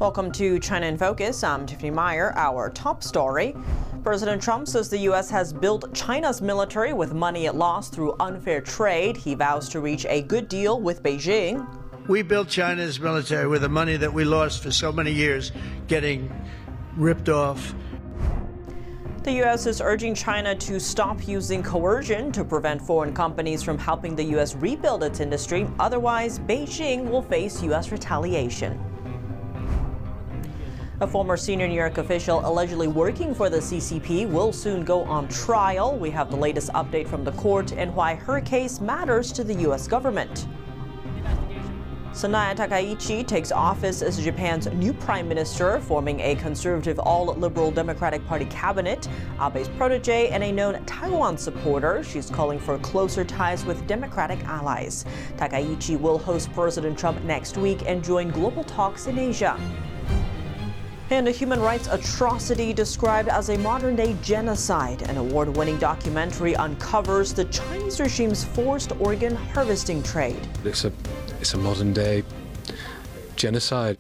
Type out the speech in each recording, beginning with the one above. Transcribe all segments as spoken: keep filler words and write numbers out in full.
Welcome to China in Focus. I'm Tiffany Meyer. Our top story. President Trump says the U S has built China's military with money it lost through unfair trade. He vows to reach a good deal with Beijing. We built China's military with the money that we lost for so many years getting ripped off. The U S is urging China to stop using coercion to prevent foreign companies from helping the U S rebuild its industry. Otherwise, Beijing will face U S retaliation. A former senior New York official allegedly working for the C C P will soon go on trial. We have the latest update from the court and why her case matters to the U S government. Sanae Takaichi takes office as Japan's new prime minister, forming a conservative all-liberal Democratic Party cabinet. Abe's protege and a known Taiwan supporter, she's calling for closer ties with Democratic allies. Takaichi will host President Trump next week and join global talks in Asia. And a human rights atrocity described as a modern-day genocide. An award-winning documentary uncovers the Chinese regime's forced organ harvesting trade. It's a, it's a modern-day genocide.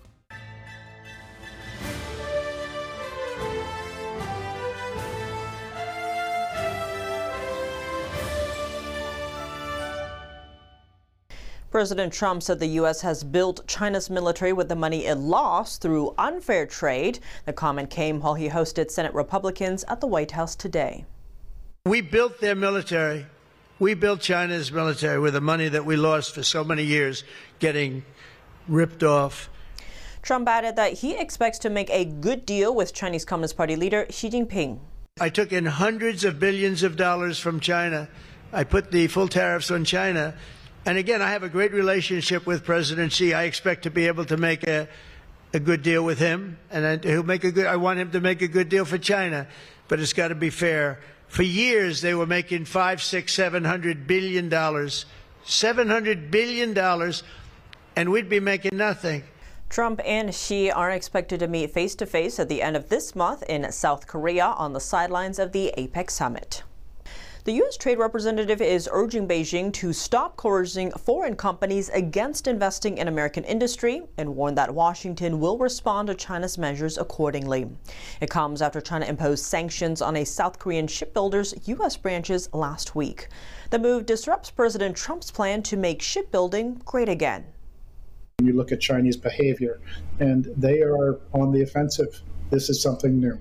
President Trump said the U S has built China's military with the money it lost through unfair trade. The comment came while he hosted Senate Republicans at the White House today. We built their military. We built China's military with the money that we lost for so many years getting ripped off. Trump added that he expects to make a good deal with Chinese Communist Party leader Xi Jinping. I took in hundreds of billions of dollars from China. I put the full tariffs on China. And again, I have a great relationship with President Xi. I expect to be able to make a, a good deal with him, and he'll make a good. I want him to make a good deal for China, but it's got to be fair. For years, they were making five, six, seven hundred billion dollars, seven hundred billion dollars, and we'd be making nothing. Trump and Xi are expected to meet face to face at the end of this month in South Korea on the sidelines of the APEC summit. The U S Trade Representative is urging Beijing to stop coercing foreign companies against investing in American industry and warned that Washington will respond to China's measures accordingly. It comes after China imposed sanctions on a South Korean shipbuilder's U S branches last week. The move disrupts President Trump's plan to make shipbuilding great again. You look at Chinese behavior, and they are on the offensive. This is something new.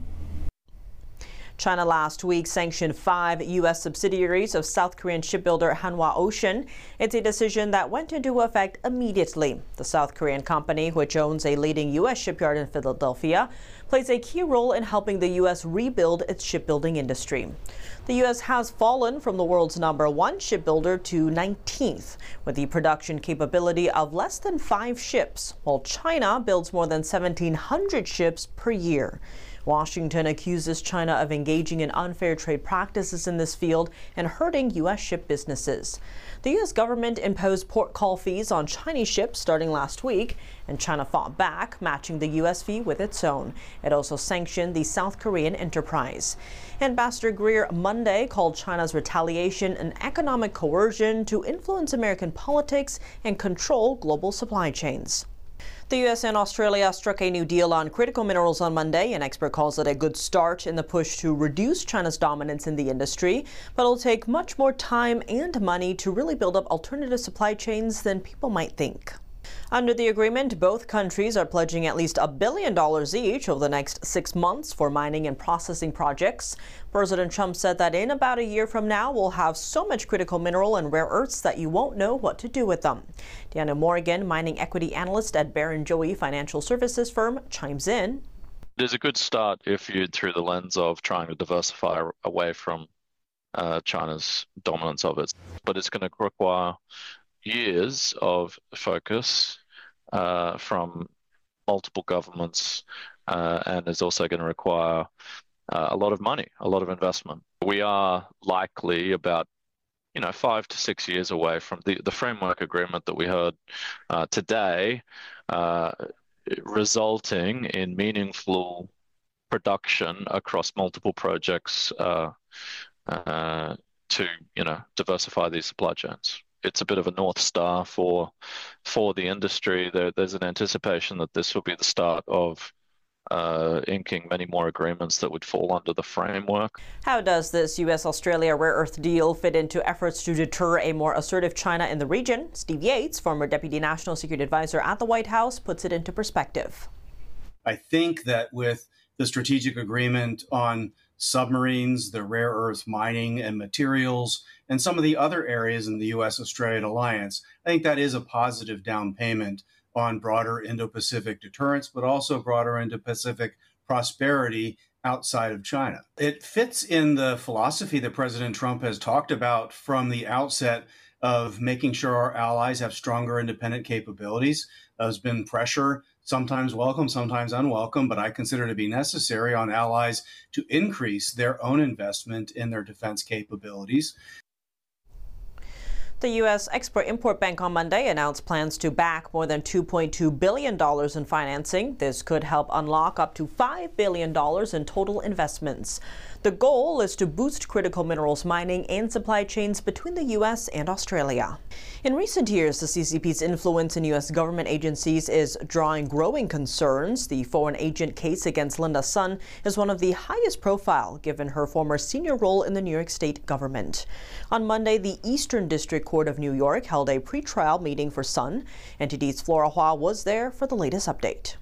China last week sanctioned five U S subsidiaries of South Korean shipbuilder Hanwha Ocean. It's a decision that went into effect immediately. The South Korean company, which owns a leading U S shipyard in Philadelphia, plays a key role in helping the U S rebuild its shipbuilding industry. The U S has fallen from the world's number one shipbuilder to nineteenth, with the production capability of less than five ships, while China builds more than seventeen hundred ships per year. Washington accuses China of engaging in unfair trade practices in this field and hurting U S ship businesses. The U S government imposed port call fees on Chinese ships starting last week, and China fought back, matching the U S fee with its own. It also sanctioned the South Korean enterprise. Ambassador Greer Monday called China's retaliation an economic coercion to influence American politics and control global supply chains. The U S and Australia struck a new deal on critical minerals on Monday. An expert calls it a good start in the push to reduce China's dominance in the industry, but it'll take much more time and money to really build up alternative supply chains than people might think. Under the agreement, both countries are pledging at least a billion dollars each over the next six months for mining and processing projects. President Trump said that in about a year from now, we'll have so much critical mineral and rare earths that you won't know what to do with them. Deanna Morgan, mining equity analyst at Barrenjoey financial services firm, chimes in. It is a good start if viewed through the lens of trying to diversify away from uh, China's dominance of it. But it's going to require years of focus uh, from multiple governments uh, and is also going to require uh, a lot of money, a lot of investment. We are likely about, you know, five to six years away from the, the framework agreement that we heard uh, today, uh, resulting in meaningful production across multiple projects uh, uh, to, you know, diversify these supply chains. it's a bit of a North Star for for the industry. There, there's an anticipation that this will be the start of uh, inking many more agreements that would fall under the framework. How does this U S Australia rare earth deal fit into efforts to deter a more assertive China in the region? Steve Yates, former Deputy National Security Advisor at the White House, puts it into perspective. I think that with the strategic agreement on submarines, the rare earth mining and materials, and some of the other areas in the U S-Australian alliance, I think that is a positive down payment on broader Indo-Pacific deterrence, but also broader Indo-Pacific prosperity outside of China. It fits in the philosophy that President Trump has talked about from the outset of making sure our allies have stronger independent capabilities. There's been pressure, sometimes welcome, sometimes unwelcome, but I consider to be necessary on allies to increase their own investment in their defense capabilities. The U S Export-Import Bank on Monday announced plans to back more than two point two billion dollars in financing. This could help unlock up to five billion dollars in total investments. The goal is to boost critical minerals mining and supply chains between the U S and Australia. In recent years, the C C P's influence in U S government agencies is drawing growing concerns. The foreign agent case against Linda Sun is one of the highest profile, given her former senior role in the New York State government. On Monday, the Eastern District Court of New York held a pretrial meeting for Sun. N T D's Flora Hua was there for the latest update.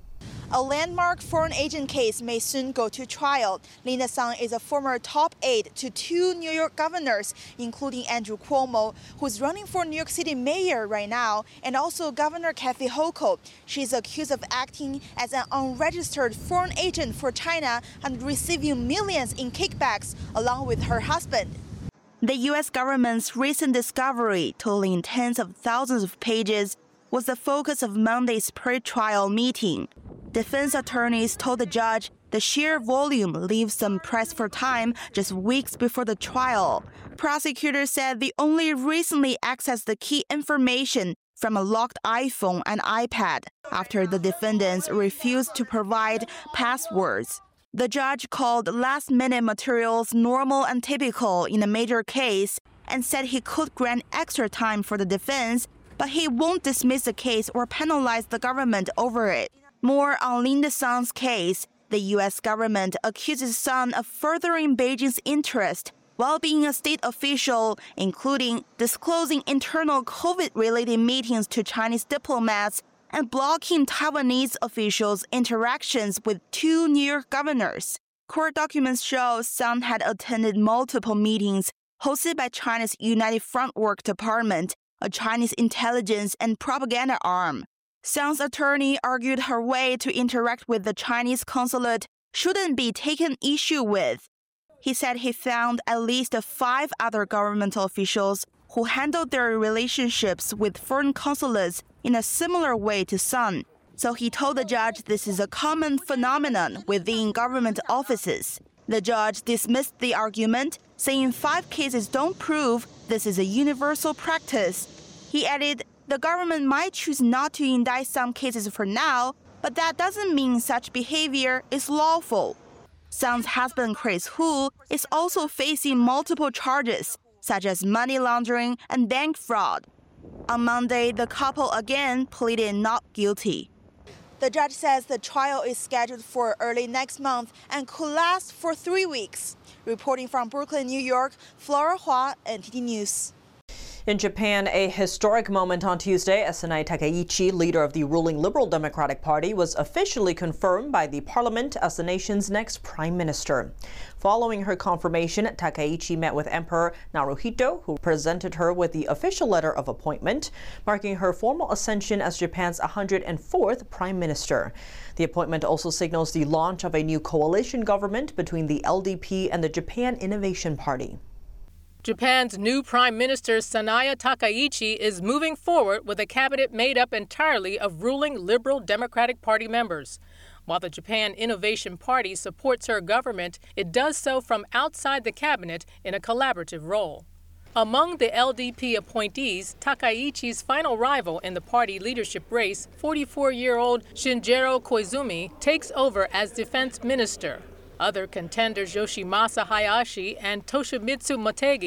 A landmark foreign agent case may soon go to trial. Linda Sun is a former top aide to two New York governors, including Andrew Cuomo, who's running for New York City mayor right now, and also Governor Kathy Hochul. She's accused of acting as an unregistered foreign agent for China and receiving millions in kickbacks along with her husband. The U S government's recent discovery, totaling tens of thousands of pages, was the focus of Monday's pre-trial meeting. Defense attorneys told the judge the sheer volume leaves them pressed for time just weeks before the trial. Prosecutors said they only recently accessed the key information from a locked iPhone and iPad after the defendants refused to provide passwords. The judge called last-minute materials normal and typical in a major case and said he could grant extra time for the defense, but he won't dismiss the case or penalize the government over it. More on Linda Sun's case. The U S government accuses Sun of furthering Beijing's interest while being a state official, including disclosing internal COVID-related meetings to Chinese diplomats and blocking Taiwanese officials' interactions with two New York governors. Court documents show Sun had attended multiple meetings hosted by China's United Front Work Department, a Chinese intelligence and propaganda arm. Sun's attorney argued her way to interact with the Chinese consulate shouldn't be taken issue with. He said he found at least five other governmental officials who handled their relationships with foreign consulates in a similar way to Sun. So he told the judge this is a common phenomenon within government offices. The judge dismissed the argument, saying five cases don't prove this is a universal practice. He added, the government might choose not to indict some cases for now, but that doesn't mean such behavior is lawful. Sun's husband, Chris Hu, is also facing multiple charges, such as money laundering and bank fraud. On Monday, the couple again pleaded not guilty. The judge says the trial is scheduled for early next month and could last for three weeks. Reporting from Brooklyn, New York, Flora Hua, N T D News. In Japan, a historic moment on Tuesday as Sanae Takaichi, leader of the ruling Liberal Democratic Party, was officially confirmed by the parliament as the nation's next prime minister. Following her confirmation, Takaichi met with Emperor Naruhito, who presented her with the official letter of appointment, marking her formal ascension as Japan's one hundred fourth prime minister. The appointment also signals the launch of a new coalition government between the L D P and the Japan Innovation Party. Japan's new Prime Minister Sanae Takaichi is moving forward with a cabinet made up entirely of ruling Liberal Democratic Party members. While the Japan Innovation Party supports her government, it does so from outside the cabinet in a collaborative role. Among the L D P appointees, Takaichi's final rival in the party leadership race, forty-four-year-old Shinjiro Koizumi, takes over as defense minister. Other contenders Yoshimasa Hayashi and Toshimitsu Motegi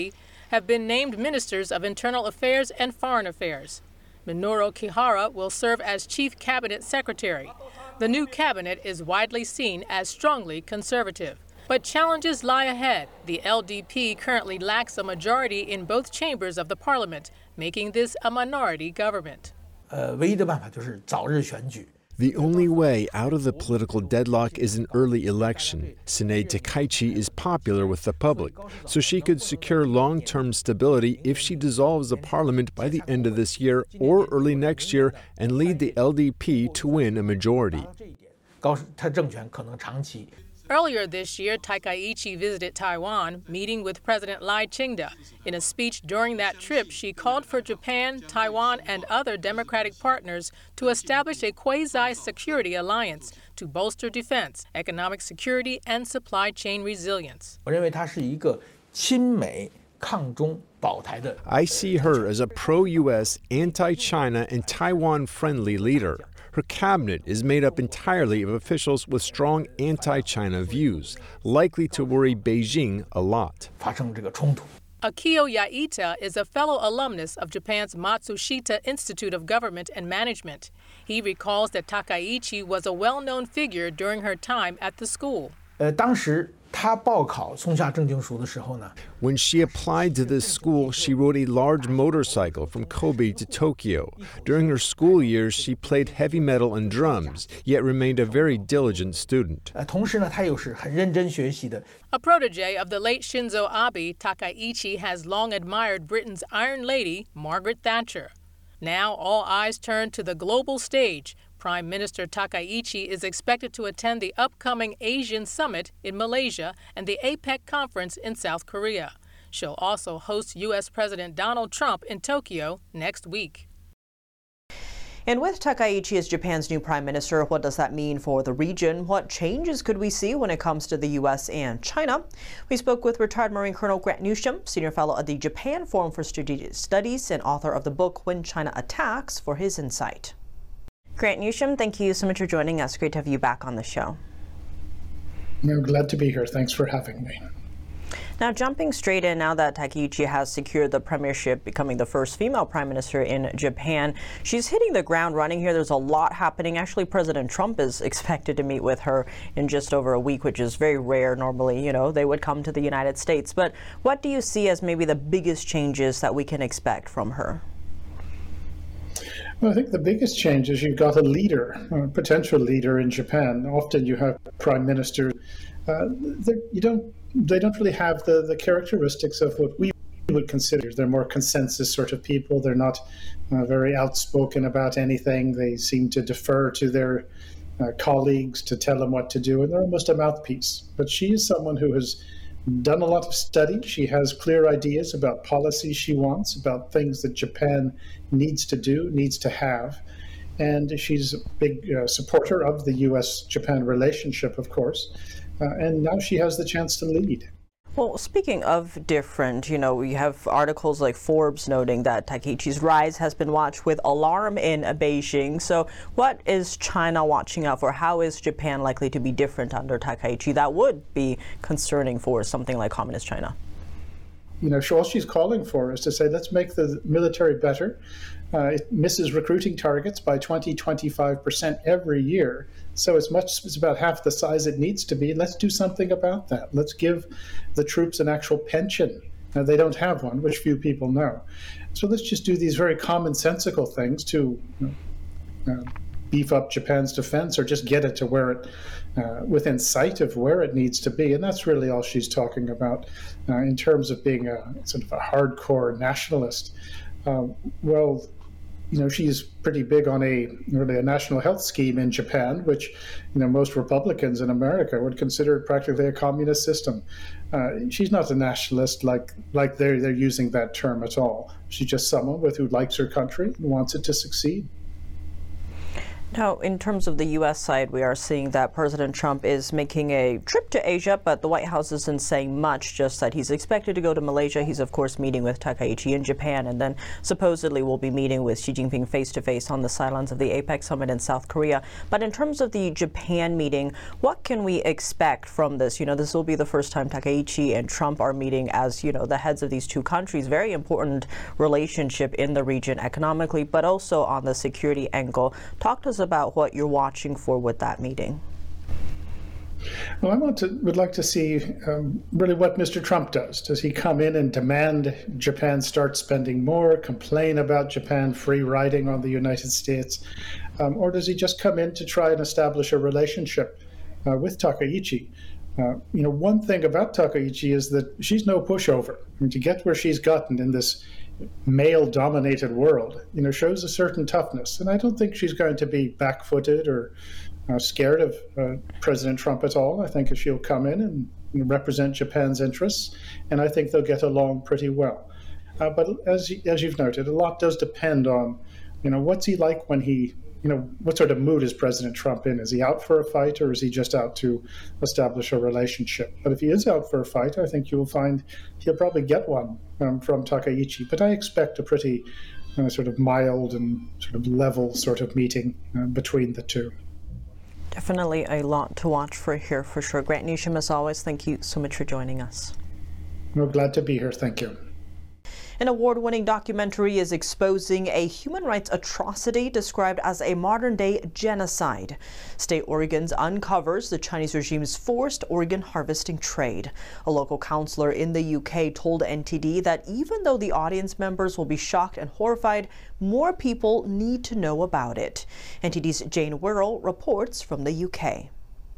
have been named ministers of internal affairs and foreign affairs. Minoru Kihara will serve as chief cabinet secretary. The new cabinet is widely seen as strongly conservative. But challenges lie ahead. The L D P currently lacks a majority in both chambers of the parliament, making this a minority government. The only way out of the political deadlock is an early election. Sinead Takaichi is popular with the public, so she could secure long-term stability if she dissolves the parliament by the end of this year or early next year and lead the L D P to win a majority. Earlier this year, Takaichi visited Taiwan, meeting with President Lai Ching-te. In a speech during that trip, she called for Japan, Taiwan, and other democratic partners to establish a quasi-security alliance to bolster defense, economic security, and supply chain resilience. I see her as a pro-U S, anti-China, and Taiwan-friendly leader. Her cabinet is made up entirely of officials with strong anti-China views, likely to worry Beijing a lot. Akio Yaita is a fellow alumnus of Japan's Matsushita Institute of Government and Management. He recalls that Takaichi was a well-known figure during her time at the school. When she applied to this school, she rode a large motorcycle from Kobe to Tokyo. During her school years, she played heavy metal and drums, yet remained a very diligent student. A protege of the late Shinzo Abe, Takaichi has long admired Britain's Iron Lady, Margaret Thatcher. Now all eyes turn to the global stage. Prime Minister Takaichi is expected to attend the upcoming Asian Summit in Malaysia and the APEC conference in South Korea. She'll also host U S President Donald Trump in Tokyo next week. And with Takaichi as Japan's new prime minister, what does that mean for the region? What changes could we see when it comes to the U S and China? We spoke with retired Marine Colonel Grant Newsham, senior fellow at the Japan Forum for Strategic Studies and author of the book When China Attacks, for his insight. Grant Newsham, thank you so much for joining us. Great to have you back on the show. I'm glad to be here. Thanks for having me. Now, jumping straight in, now that Takaichi has secured the premiership, becoming the first female prime minister in Japan, she's hitting the ground running here. There's a lot happening. Actually, President Trump is expected to meet with her in just over a week, which is very rare. Normally, you know, they would come to the United States. But what do you see as maybe the biggest changes that we can expect from her? Well, I think the biggest change is you've got a leader, a potential leader in Japan. Often you have prime ministers, uh, you don't, they don't really have the, the characteristics of what we would consider. They're more consensus sort of people. They're not uh, very outspoken about anything. They seem to defer to their uh, colleagues to tell them what to do, and they're almost a mouthpiece. But she is someone who has done a lot of study. She has clear ideas about policies she wants, about things that Japan needs to do, needs to have. And she's a big uh, supporter of the U S Japan relationship, of course. Uh, and now she has the chance to lead. Well, speaking of different, you know, we have articles like Forbes noting that Takaichi's rise has been watched with alarm in Beijing. So what is China watching out for? How is Japan likely to be different under Takaichi that would be concerning for something like Communist China? You know, all she's calling for is to say, let's make the military better. Uh, it misses recruiting targets by twenty, twenty-five percent every year. So it's much, it's about half the size it needs to be. Let's do something about that. Let's give the troops an actual pension. Now, they don't have one, which few people know. So let's just do these very commonsensical things to you know, uh, beef up Japan's defense, or just get it to where it, uh, within sight of where it needs to be. And that's really all she's talking about uh, in terms of being a sort of a hardcore nationalist. Uh, well, you know, she's pretty big on a really a national health scheme in Japan, which, you know, most Republicans in America would consider practically a communist system. Uh, she's not a nationalist like like they're they're using that term at all. She's just someone with who likes her country and wants it to succeed. Now, in terms of the U S side, we are seeing that President Trump is making a trip to Asia, but the White House isn't saying much, just that he's expected to go to Malaysia. He's, of course, meeting with Takaichi in Japan, and then supposedly will be meeting with Xi Jinping face-to-face on the sidelines of the APEC summit in South Korea. But in terms of the Japan meeting, what can we expect from this? You know, this will be the first time Takaichi and Trump are meeting as, you know, the heads of these two countries. Very important relationship in the region economically, but also on the security angle. Talk to us about what you're watching for with that meeting. Well, I want to would like to see um, really what Mister Trump does. Does he come in and demand Japan start spending more, complain about Japan free riding on the United States, um, or does he just come in to try and establish a relationship uh, with Takaichi? Uh, you know, one thing about Takaichi is that she's no pushover. I mean, to get where she's gotten in this male-dominated world, you know, shows a certain toughness. And I don't think she's going to be back-footed or uh, scared of uh, President Trump at all. I think she'll come in and you know, represent Japan's interests, and I think they'll get along pretty well. Uh, but as as you've noted, a lot does depend on, you know, what's he like when he, you know, what sort of mood is President Trump in? Is he out for a fight, or is he just out to establish a relationship? But if he is out for a fight, I think you will find he'll probably get one um, from Takaichi. But I expect a pretty uh, sort of mild and sort of level sort of meeting uh, between the two. Definitely a lot to watch for here, for sure. Grant Newsham, as always, thank you so much for joining us. We're glad to be here. Thank you. An award-winning documentary is exposing a human rights atrocity described as a modern-day genocide. State Oregon's uncovers the Chinese regime's forced organ harvesting trade. A local counselor in the U K told N T D that even though the audience members will be shocked and horrified, more people need to know about it. N T D's Jane Wirrell reports from the U K.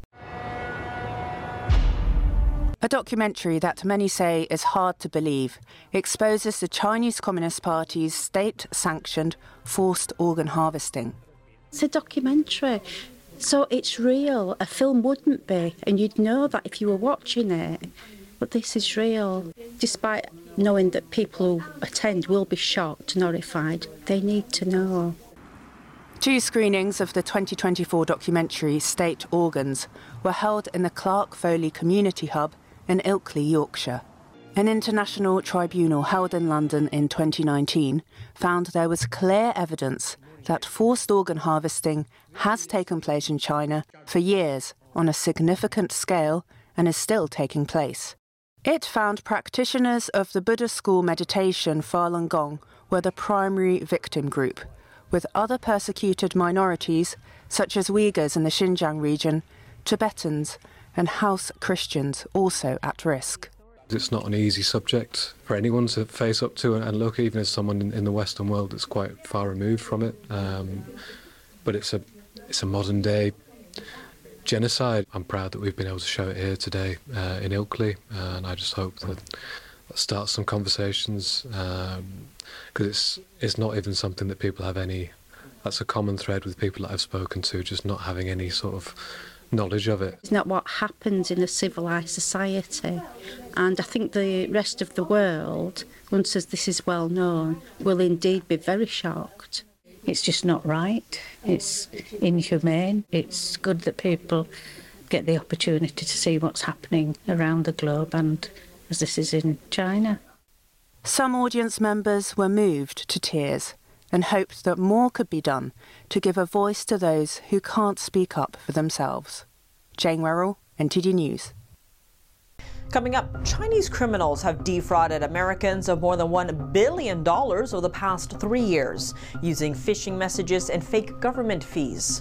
A documentary that many say is hard to believe exposes the Chinese Communist Party's state-sanctioned forced organ harvesting. It's a documentary, so it's real. A film wouldn't be, and you'd know that if you were watching it. But this is real. Despite knowing that people who attend will be shocked and horrified, they need to know. Two screenings of the twenty twenty-four documentary State Organs were held in the Clark Foley Community Hub in Ilkley, Yorkshire. An international tribunal held in London in twenty nineteen found there was clear evidence that forced organ harvesting has taken place in China for years on a significant scale and is still taking place. It found practitioners of the Buddhist school meditation Falun Gong were the primary victim group, with other persecuted minorities such as Uyghurs in the Xinjiang region, Tibetans, and house Christians also at risk. It's not an easy subject for anyone to face up to and look, even as someone in, in the Western world that's quite far removed from it. Um, but it's a it's a modern day genocide. I'm proud that we've been able to show it here today uh, in Ilkley, uh, and I just hope that that starts some conversations, because um, it's it's not even something that people have any. That's a common thread with people that I've spoken to, just not having any sort of knowledge of it. It's not what happens in a civilised society, and I think the rest of the world, once this is well known, will indeed be very shocked. It's just not right. It's inhumane. It's good that people get the opportunity to see what's happening around the globe, and as this is in China. Some audience members were moved to tears and hoped that more could be done to give a voice to those who can't speak up for themselves. Jane Wirrell, N T D News. Coming up, Chinese criminals have defrauded Americans of more than one billion dollars over the past three years, using phishing messages and fake government fees.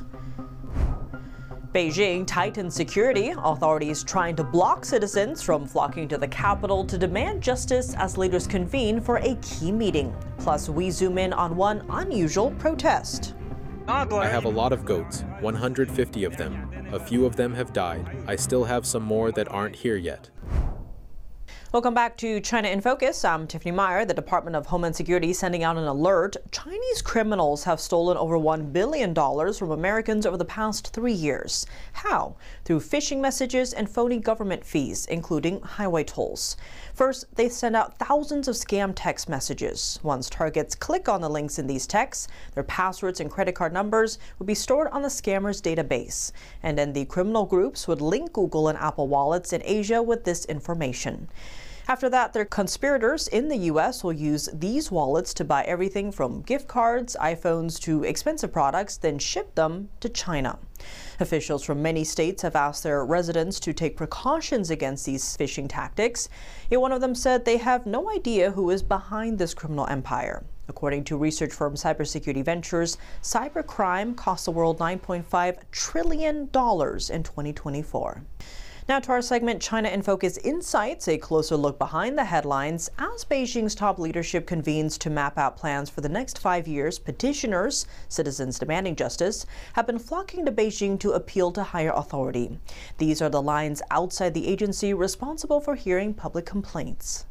Beijing tightens security, authorities trying to block citizens from flocking to the capital to demand justice as leaders convene for a key meeting. Plus, we zoom in on one unusual protest. I have a lot of goats, one hundred fifty of them. A few of them have died. I still have some more that aren't here yet. Welcome back to China in Focus. I'm Tiffany Meyer. The Department of Homeland Security sending out an alert. Chinese criminals have stolen over one billion dollars from Americans over the past three years. How? Through phishing messages and phony government fees, including highway tolls. First, they send out thousands of scam text messages. Once targets click on the links in these texts, their passwords and credit card numbers would be stored on the scammers' database. And then the criminal groups would link Google and Apple wallets in Asia with this information. After that, their conspirators in the U S will use these wallets to buy everything from gift cards, iPhones to expensive products, then ship them to China. Officials from many states have asked their residents to take precautions against these phishing tactics. Yet one of them said they have no idea who is behind this criminal empire. According to research firm Cybersecurity Ventures, cybercrime cost the world nine point five trillion dollars in twenty twenty-four. Now to our segment, China in Focus Insights, a closer look behind the headlines. As Beijing's top leadership convenes to map out plans for the next five years, petitioners, citizens demanding justice, have been flocking to Beijing to appeal to higher authority. These are the lines outside the agency responsible for hearing public complaints.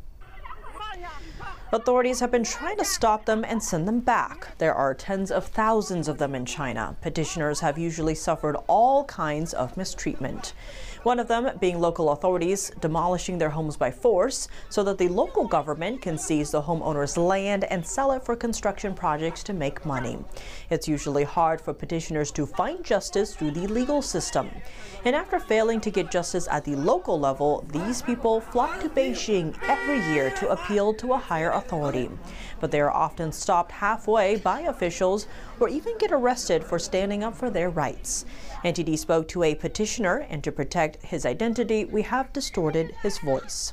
Authorities have been trying to stop them and send them back. There are tens of thousands of them in China. Petitioners have usually suffered all kinds of mistreatment. One of them being local authorities demolishing their homes by force so that the local government can seize the homeowner's land and sell it for construction projects to make money. It's usually hard for petitioners to find justice through the legal system. And after failing to get justice at the local level, these people flock to Beijing every year to appeal to a higher authority. But they are often stopped halfway by officials or even get arrested for standing up for their rights. N T D spoke to a petitioner, and to protect his identity, we have distorted his voice.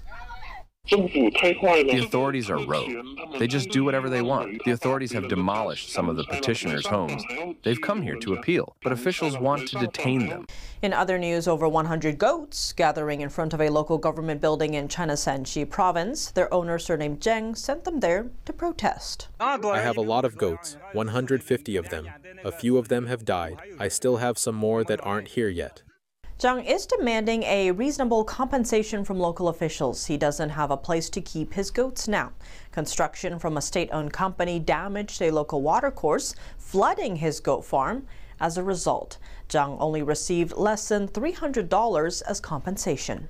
The authorities are rogue. They just do whatever they want. The authorities have demolished some of the petitioners' homes. They've come here to appeal, but officials want to detain them. In other news, over one hundred goats gathering in front of a local government building in China's Shanxi province. Their owner, surnamed Zheng, sent them there to protest. I have a lot of goats, one hundred fifty of them. A few of them have died. I still have some more that aren't here yet. Zhang is demanding a reasonable compensation from local officials. He doesn't have a place to keep his goats now. Construction from a state-owned company damaged a local watercourse, flooding his goat farm. As a result, Zhang only received less than three hundred dollars as compensation.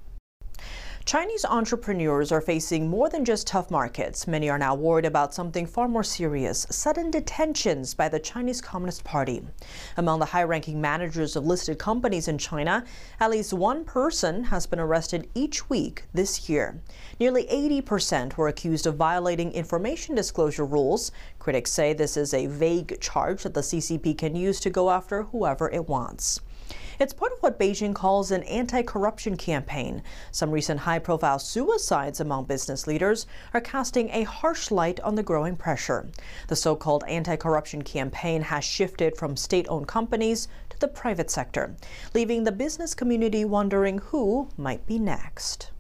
Chinese entrepreneurs are facing more than just tough markets. Many are now worried about something far more serious: sudden detentions by the Chinese Communist Party. Among the high-ranking managers of listed companies in China, at least one person has been arrested each week this year. Nearly eighty percent were accused of violating information disclosure rules. Critics say this is a vague charge that the C C P can use to go after whoever it wants. It's part of what Beijing calls an anti-corruption campaign. Some recent high-profile suicides among business leaders are casting a harsh light on the growing pressure. The so-called anti-corruption campaign has shifted from state-owned companies to the private sector, leaving the business community wondering who might be next.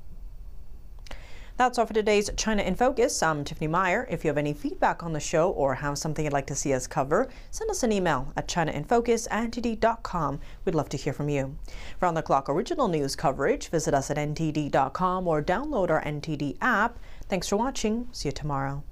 That's all for today's China in Focus. I'm Tiffany Meyer. If you have any feedback on the show or have something you'd like to see us cover, send us an email at china in focus at n t d dot com. We'd love to hear from you. For on-the-clock original news coverage, visit us at n t d dot com or download our N T D app. Thanks for watching. See you tomorrow.